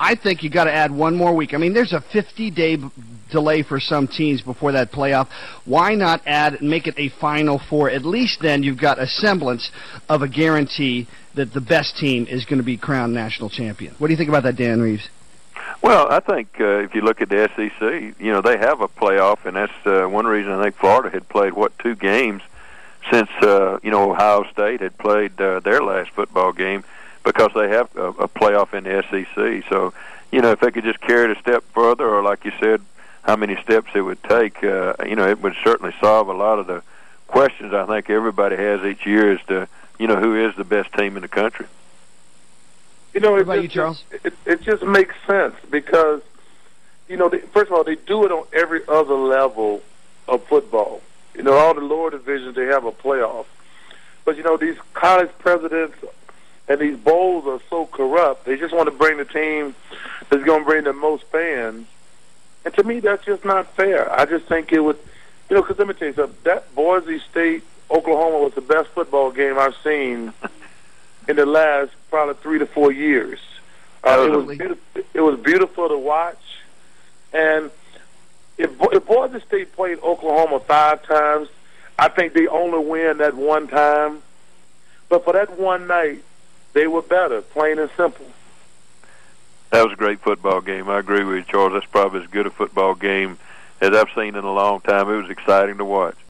I think you got to add one more week. I mean, there's a 50-day delay for some teams before that playoff. Why not add and make it a Final Four? At least then you've got a semblance of a guarantee that the best team is going to be crowned national champion. What do you think about that, Dan Reeves? Well, I think if you look at the SEC, you know, they have a playoff, and that's one reason I think Florida had played, 2 games since, you know, Ohio State had played their last football game, because they have a playoff in the SEC. So, you know, if they could just carry it a step further, or like you said, how many steps it would take, you know, it would certainly solve a lot of the questions I think everybody has each year as to, you know, who is the best team in the country. You know, what about you, Charles? It just makes sense because, you know, first of all, they do it on every other level of football. You know, all the lower divisions, they have a playoff. But, you know, these college presidents and these bowls are so corrupt. They just want to bring the team that's going to bring the most fans. And to me, that's just not fair. I just think it would, you know, because let me tell you something. That Boise State, Oklahoma was the best football game I've seen in the last probably 3 to 4 years. It was beautiful to watch. And if Boise State played Oklahoma 5 times, I think they only win that one time. But for that one night, they were better, plain and simple. That was a great football game. I agree with you, Charles. That's probably as good a football game as I've seen in a long time. It was exciting to watch.